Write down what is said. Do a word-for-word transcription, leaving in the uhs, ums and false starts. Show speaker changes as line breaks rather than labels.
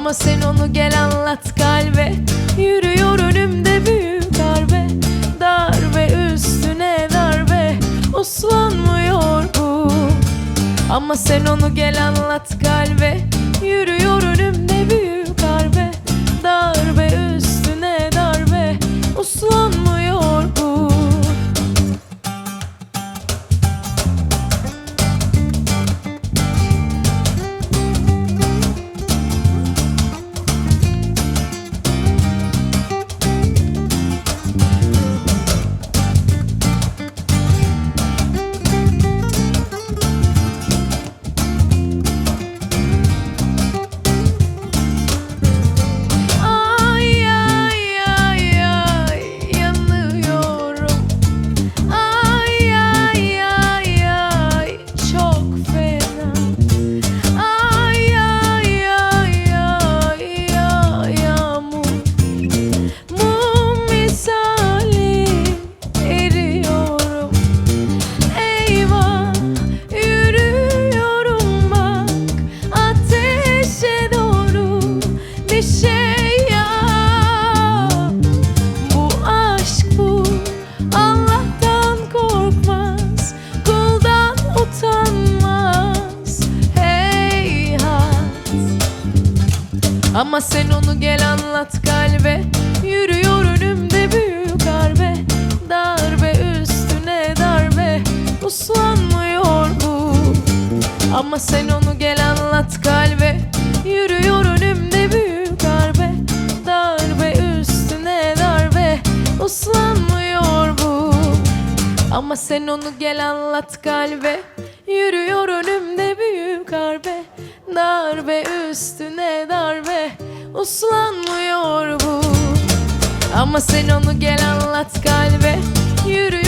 Ama sen onu gel anlat kalbe. Yürüyor önümde büyük darbe. Darbe üstüne darbe, uslanmıyor bu. Ama sen onu gel anlat kalbe. Yürüyor önümde büyük darbe. Darbe üstüne darbe, uslanmıyor bu. Ama sen onu gel anlat kalbe. Yürüyor önümde büyük darbe. Darbe üstüne darbe, uslanmıyor bu. Ama sen onu gel anlat kalbe. Yürüyor önümde büyük darbe. Darbe üstüne darbe, uslanmıyor bu. Ama sen onu gel anlat kalbe. Yürüyor önümde büyük darbe. Darbe üstüne darbe, uslanmıyor bu. Ama sen onu gel anlat kalbe. Yürüyor